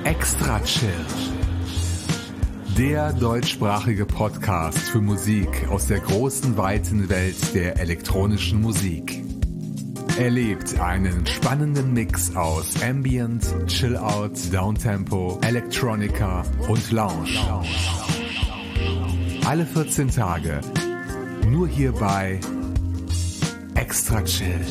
Extra Chill. Der deutschsprachige Podcast für Musik aus der großen, weiten Welt der elektronischen Musik. Erlebt einen spannenden Mix aus Ambient, Chill-Out, Downtempo, Electronica und Lounge. Alle 14 Tage. Nur hier bei Extra Chill.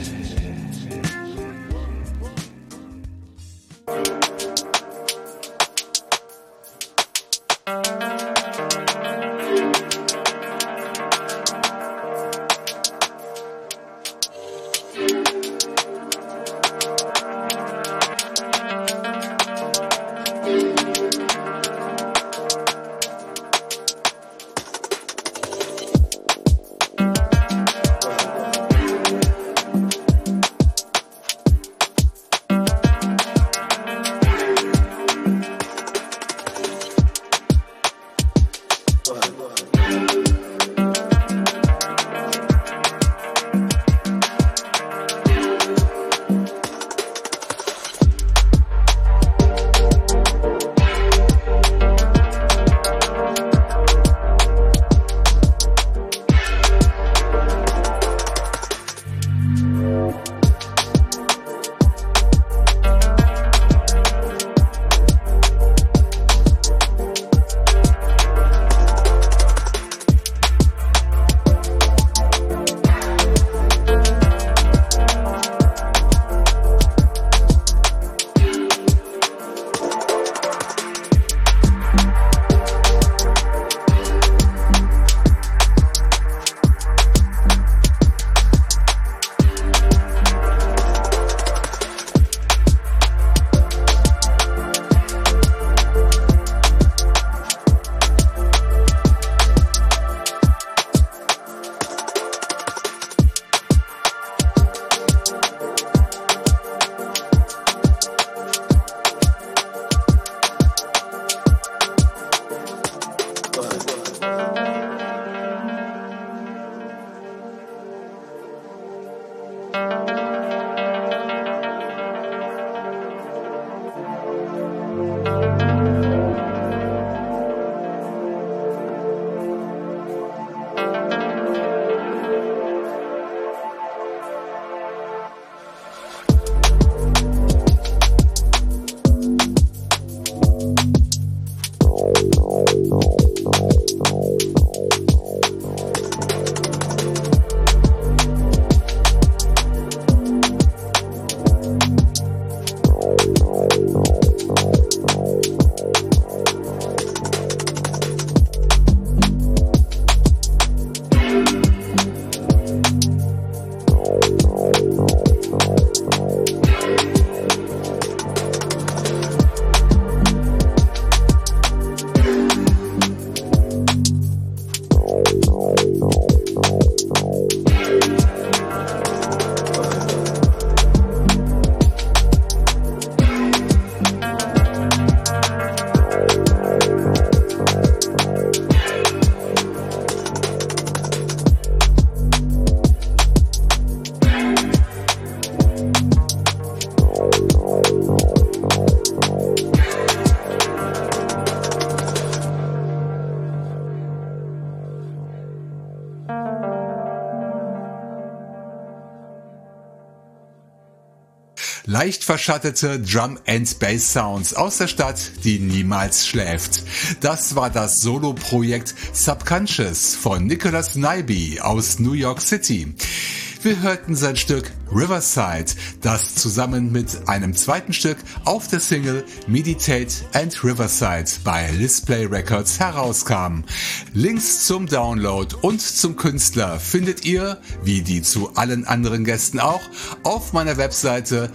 Leicht verschattete Drum and Bass Sounds aus der Stadt, die niemals schläft. Das war das Solo-Projekt Subconscious von Nicholas Nyby aus New York City. Wir hörten sein Stück Riverside, das zusammen mit einem zweiten Stück auf der Single Meditate and Riverside bei Lisplay Records herauskam. Links zum Download und zum Künstler findet ihr, wie die zu allen anderen Gästen auch, auf meiner Webseite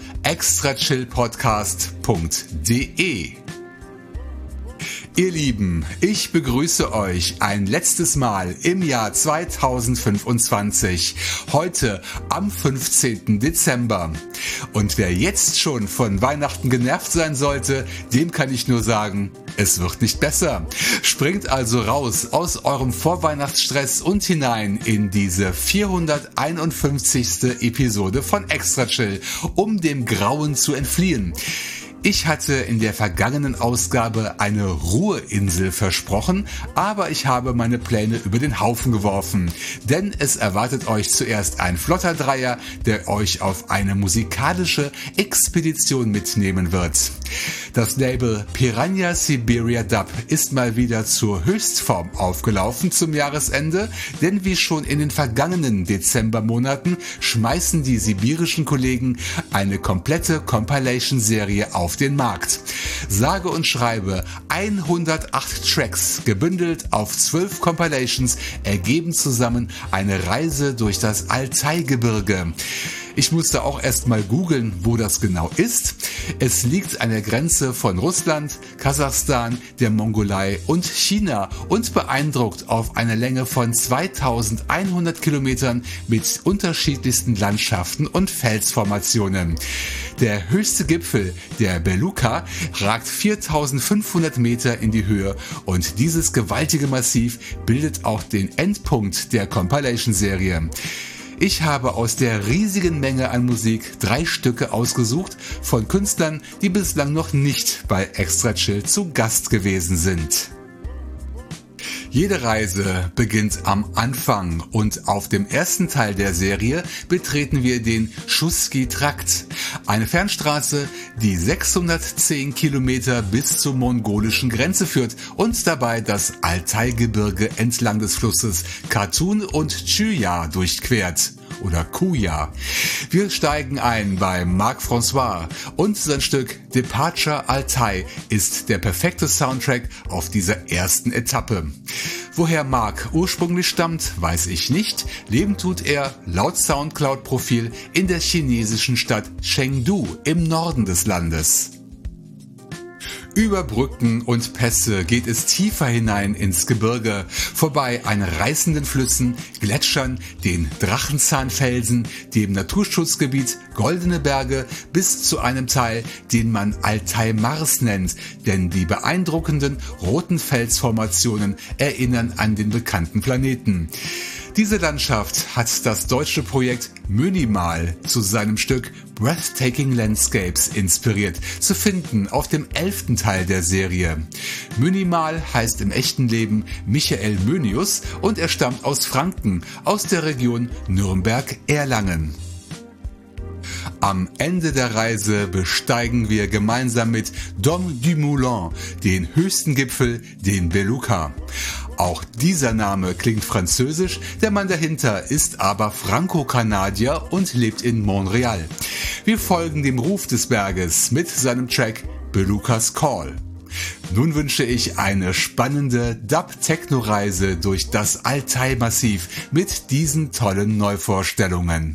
extrachillpodcast.de. Ihr Lieben, ich begrüße euch ein letztes Mal im Jahr 2025, heute am 15. Dezember. Und wer jetzt schon von Weihnachten genervt sein sollte, dem kann ich nur sagen, es wird nicht besser. Springt also raus aus eurem Vorweihnachtsstress und hinein in diese 451. Episode von Extra Chill, um dem Grauen zu entfliehen. Ich hatte in der vergangenen Ausgabe eine Ruheinsel versprochen, aber ich habe meine Pläne über den Haufen geworfen. Denn es erwartet euch zuerst ein flotter Dreier, der euch auf eine musikalische Expedition mitnehmen wird. Das Label Piranha Siberia Dub ist mal wieder zur Höchstform aufgelaufen zum Jahresende, denn wie schon in den vergangenen Dezembermonaten schmeißen die sibirischen Kollegen eine komplette Compilation-Serie auf den Markt. Sage und schreibe 108 Tracks, gebündelt auf 12 Compilations, ergeben zusammen eine Reise durch das Altai-Gebirge. Ich musste auch erst mal googeln, wo das genau ist. Es liegt an der Grenze von Russland, Kasachstan, der Mongolei und China und beeindruckt auf einer Länge von 2100 Kilometern mit unterschiedlichsten Landschaften und Felsformationen. Der höchste Gipfel, der Beluga, ragt 4500 Meter in die Höhe und dieses gewaltige Massiv bildet auch den Endpunkt der Compilation-Serie. Ich habe aus der riesigen Menge an Musik 3 Stücke ausgesucht von Künstlern, die bislang noch nicht bei Extra Chill zu Gast gewesen sind. Jede Reise beginnt am Anfang und auf dem ersten Teil der Serie betreten wir den Schuski-Trakt, eine Fernstraße, die 610 Kilometer bis zur mongolischen Grenze führt und dabei das Altai-Gebirge entlang des Flusses Katun und Chuya durchquert. Oder Kuya. Wir steigen ein bei Marc François und sein Stück Departure Altai ist der perfekte Soundtrack auf dieser ersten Etappe. Woher Marc ursprünglich stammt, weiß ich nicht. Leben tut er, laut Soundcloud-Profil, in der chinesischen Stadt Chengdu im Norden des Landes. Über Brücken und Pässe geht es tiefer hinein ins Gebirge, vorbei an reißenden Flüssen, Gletschern, den Drachenzahnfelsen, dem Naturschutzgebiet Goldene Berge bis zu einem Teil, den man Altai Mars nennt, denn die beeindruckenden roten Felsformationen erinnern an den bekannten Planeten. Diese Landschaft hat das deutsche Projekt Minimal zu seinem Stück Breathtaking Landscapes inspiriert, zu finden auf dem 11. Teil der Serie. Minimal heißt im echten Leben Michael Mönius und er stammt aus Franken, aus der Region Nürnberg-Erlangen. Am Ende der Reise besteigen wir gemeinsam mit Dom du Moulin den höchsten Gipfel, den Beluga. Auch dieser Name klingt französisch, der Mann dahinter ist aber Franco-Kanadier und lebt in Montreal. Wir folgen dem Ruf des Berges mit seinem Track Beluga's Call. Nun wünsche ich eine spannende Dub-Techno-Reise durch das Altai-Massiv mit diesen tollen Neuvorstellungen.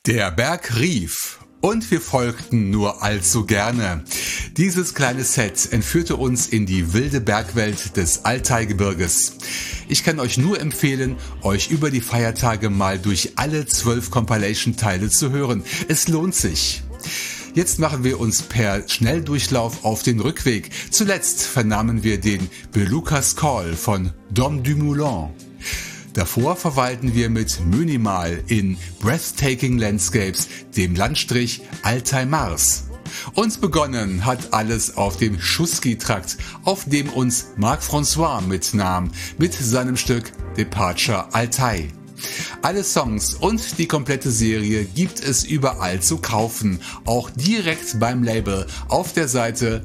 Der Berg rief und wir folgten nur allzu gerne. Dieses kleine Set entführte uns in die wilde Bergwelt des Altai-Gebirges. Ich kann euch nur empfehlen, euch über die Feiertage mal durch alle 12 Compilation-Teile zu hören. Es lohnt sich. Jetzt machen wir uns per Schnelldurchlauf auf den Rückweg. Zuletzt vernahmen wir den Belugas Call von Dom Dumoulin. Davor verweilten wir mit Minimal in Breathtaking Landscapes, dem Landstrich Altai Mars. Und begonnen hat alles auf dem Schuski-Trakt, auf dem uns Marc François mitnahm, mit seinem Stück Departure Altai. Alle Songs und die komplette Serie gibt es überall zu kaufen, auch direkt beim Label auf der Seite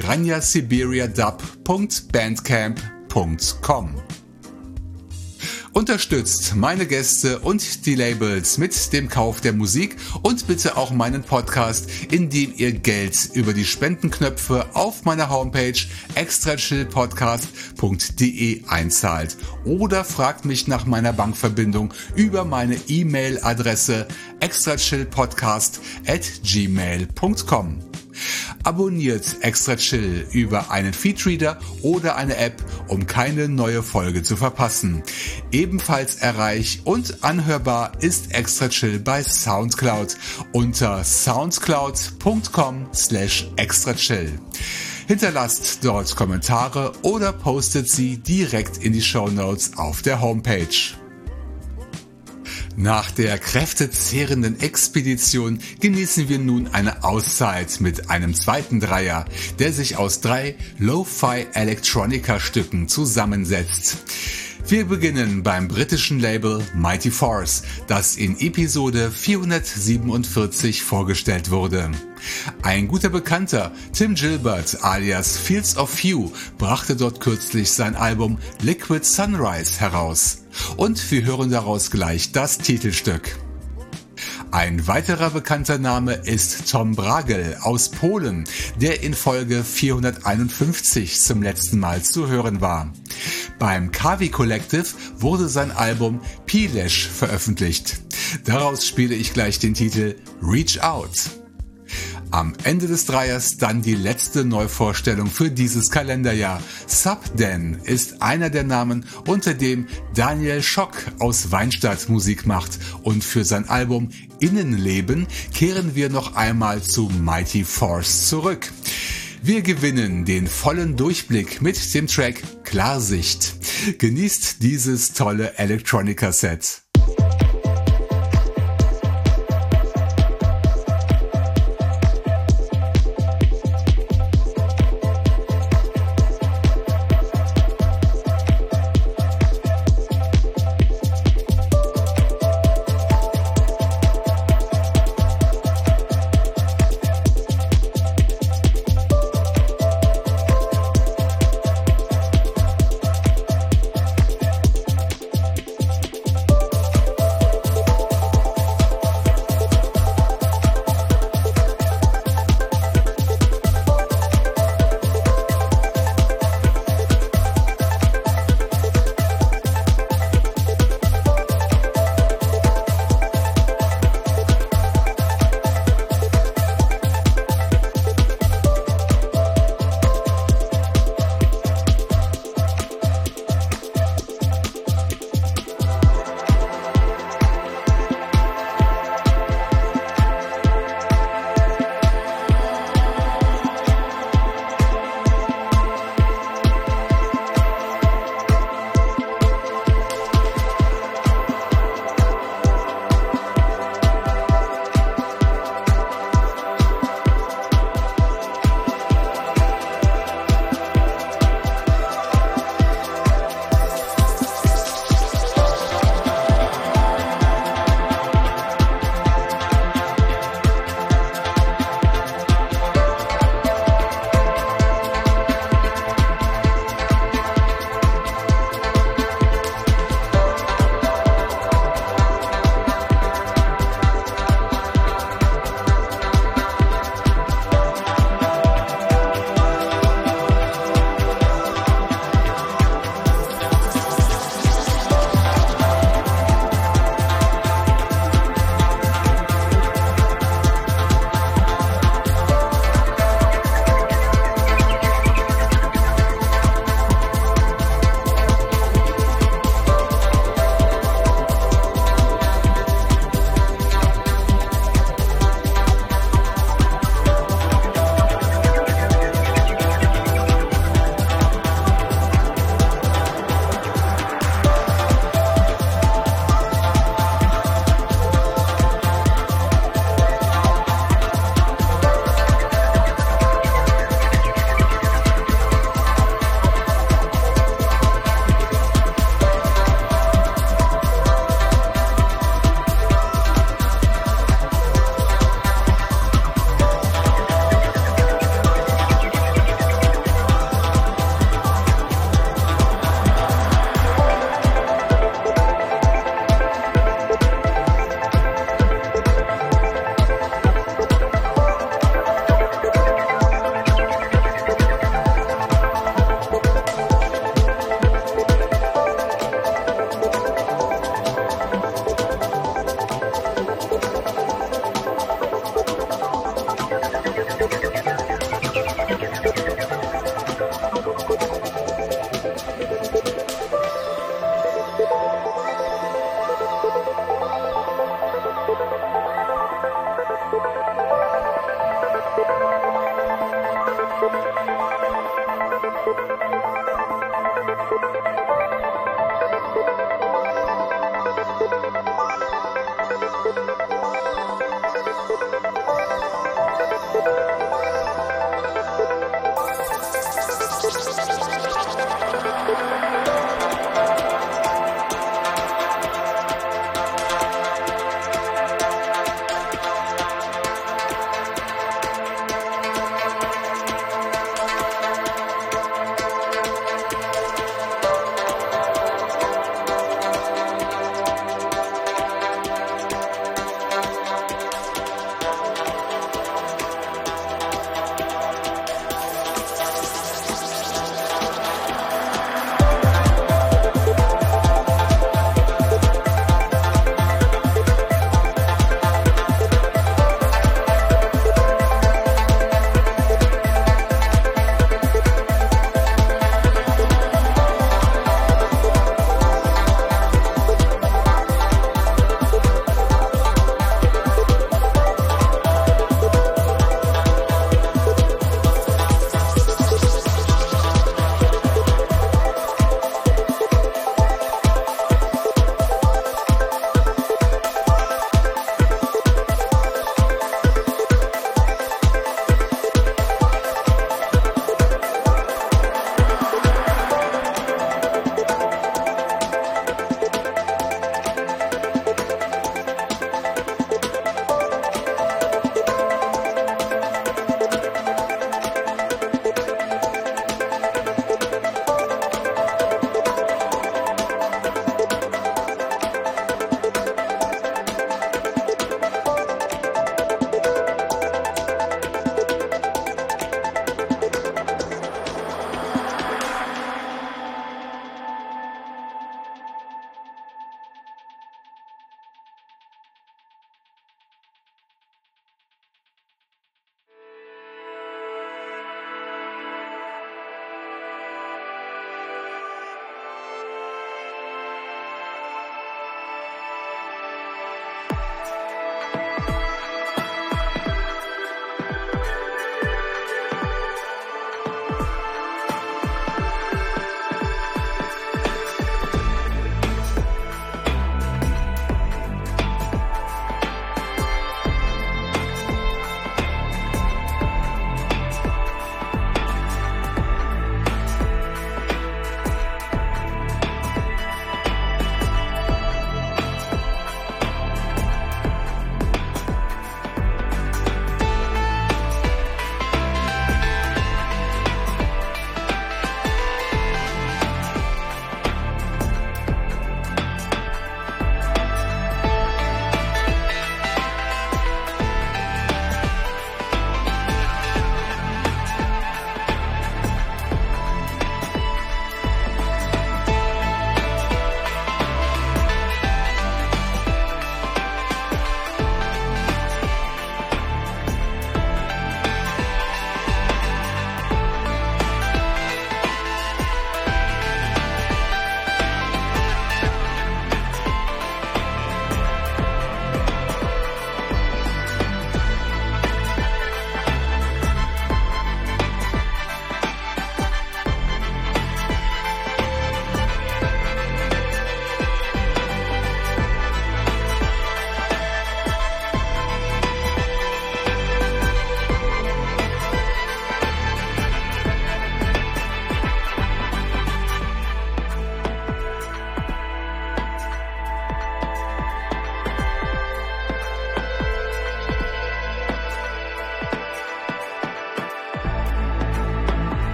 piranhasiberiadub.bandcamp.com. Unterstützt meine Gäste und die Labels mit dem Kauf der Musik und bitte auch meinen Podcast, indem ihr Geld über die Spendenknöpfe auf meiner Homepage extrachillpodcast.de einzahlt oder fragt mich nach meiner Bankverbindung über meine E-Mail-Adresse extrachillpodcast@gmail.com. Abonniert Extra Chill über einen Feedreader oder eine App, um keine neue Folge zu verpassen. Ebenfalls erreich und anhörbar ist Extra Chill bei Soundcloud unter soundcloud.com/extrachill. Hinterlasst dort Kommentare oder postet sie direkt in die Shownotes auf der Homepage. Nach der kräftezehrenden Expedition genießen wir nun eine Auszeit mit einem zweiten Dreier, der sich aus 3 Lo-Fi-Electronica-Stücken zusammensetzt. Wir beginnen beim britischen Label Mighty Force, das in Episode 447 vorgestellt wurde. Ein guter Bekannter, Tim Gilbert alias Fields of View, brachte dort kürzlich sein Album Liquid Sunrise heraus. Und wir hören daraus gleich das Titelstück. Ein weiterer bekannter Name ist Tom Bragel aus Polen, der in Folge 451 zum letzten Mal zu hören war. Beim Kavi Collective wurde sein Album Pilesh veröffentlicht. Daraus spiele ich gleich den Titel Reach Out. Am Ende des Dreiers dann die letzte Neuvorstellung für dieses Kalenderjahr. Subden ist einer der Namen, unter dem Daniel Schock aus Weinstadt Musik macht, und für sein Album Innenleben kehren wir noch einmal zu Mighty Force zurück. Wir gewinnen den vollen Durchblick mit dem Track Klarsicht. Genießt dieses tolle Electronica-Set.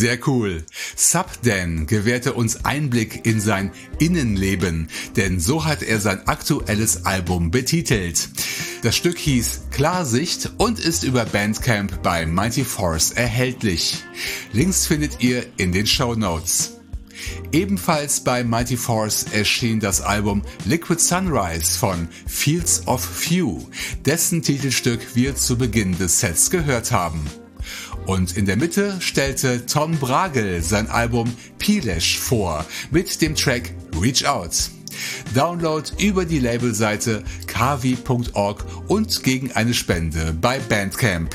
Sehr cool. Subdan gewährte uns Einblick in sein Innenleben, denn so hat er sein aktuelles Album betitelt. Das Stück hieß Klarsicht und ist über Bandcamp bei Mighty Force erhältlich. Links findet ihr in den Shownotes. Ebenfalls bei Mighty Force erschien das Album Liquid Sunrise von Fields of Few, dessen Titelstück wir zu Beginn des Sets gehört haben. Und in der Mitte stellte Tom Bragel sein Album Pilesh vor mit dem Track Reach Out. Download über die Labelseite kavi.org und gegen eine Spende bei Bandcamp.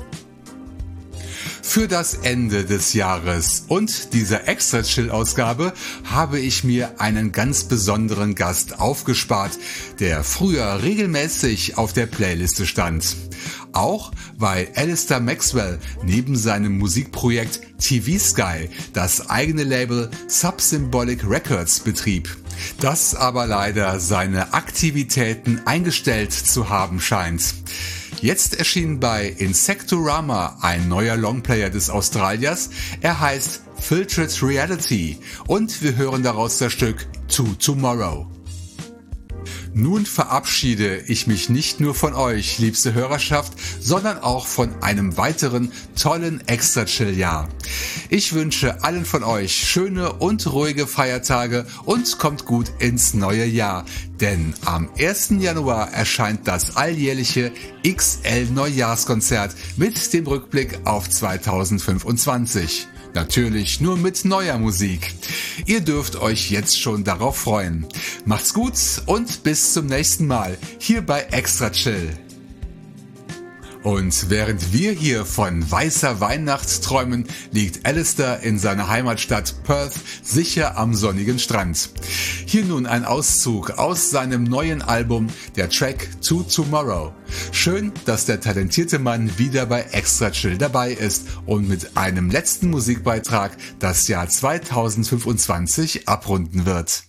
Für das Ende des Jahres und dieser Extra-Chill-Ausgabe habe ich mir einen ganz besonderen Gast aufgespart, der früher regelmäßig auf der Playliste stand. Auch weil Alistair Maxwell neben seinem Musikprojekt TV Sky das eigene Label Subsymbolic Records betrieb, das aber leider seine Aktivitäten eingestellt zu haben scheint. Jetzt erschien bei Insectorama ein neuer Longplayer des Australiers. Er heißt Filtered Reality und wir hören daraus das Stück To Tomorrow. Nun verabschiede ich mich nicht nur von euch, liebste Hörerschaft, sondern auch von einem weiteren tollen Extra-Chill-Jahr. Ich wünsche allen von euch schöne und ruhige Feiertage und kommt gut ins neue Jahr, denn am 1. Januar erscheint das alljährliche XL-Neujahrskonzert mit dem Rückblick auf 2025. Natürlich nur mit neuer Musik. Ihr dürft euch jetzt schon darauf freuen. Macht's gut und bis zum nächsten Mal hier bei Extra Chill. Und während wir hier von weißer Weihnacht träumen, liegt Alistair in seiner Heimatstadt Perth sicher am sonnigen Strand. Hier nun ein Auszug aus seinem neuen Album, der Track To Tomorrow. Schön, dass der talentierte Mann wieder bei Extra Chill dabei ist und mit einem letzten Musikbeitrag das Jahr 2025 abrunden wird.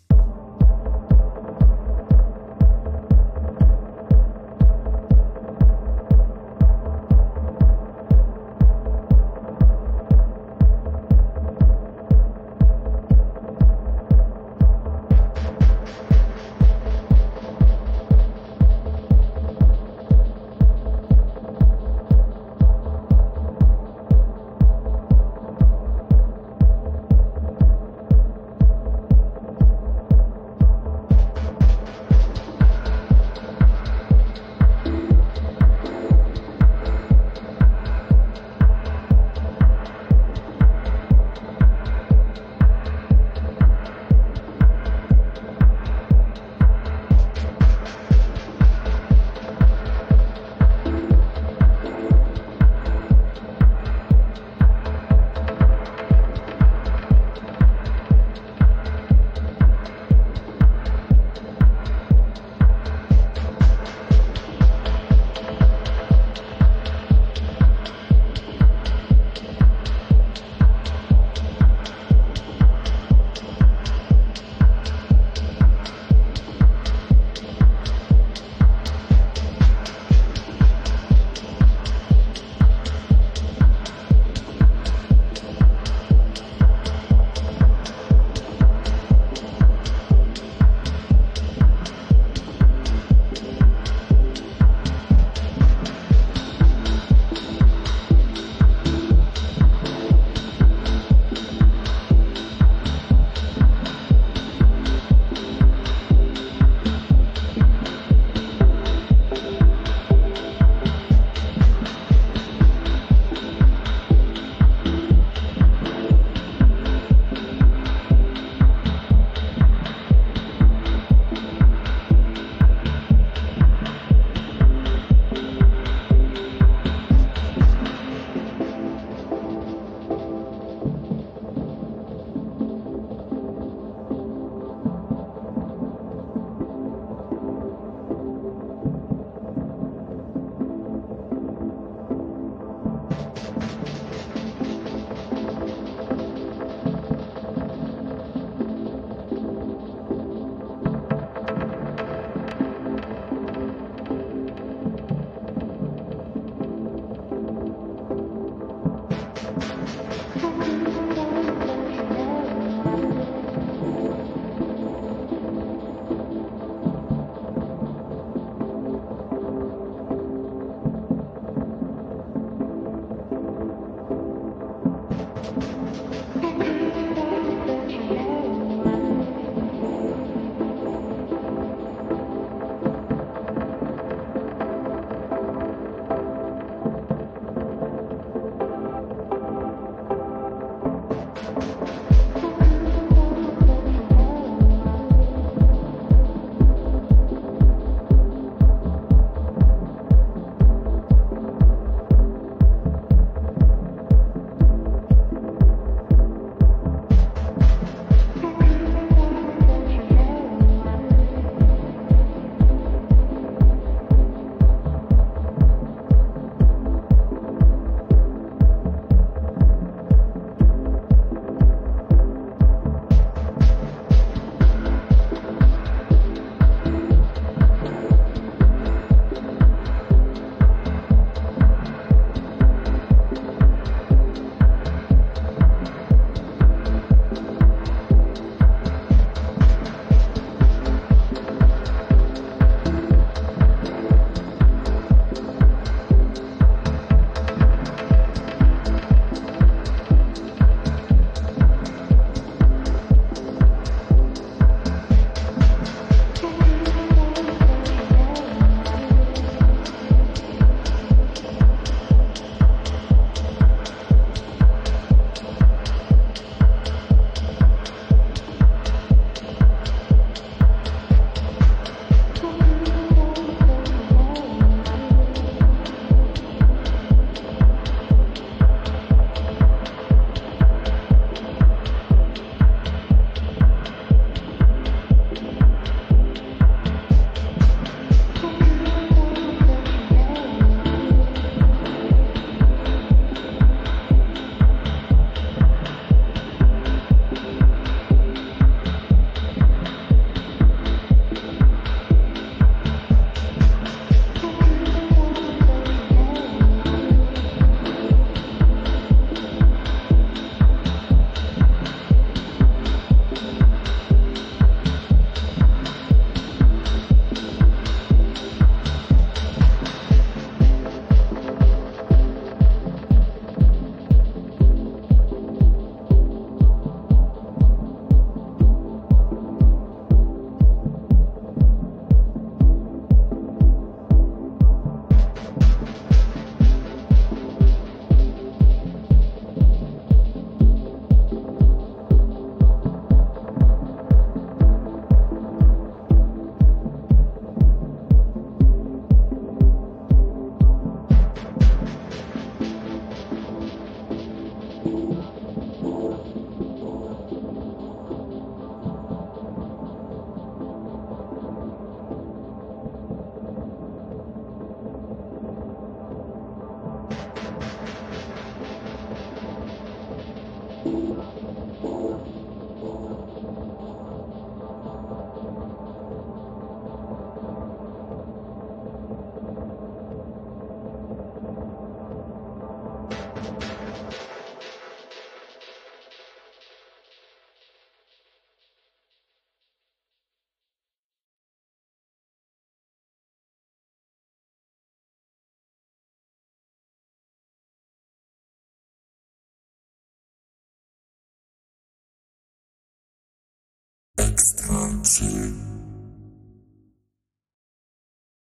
Frequency.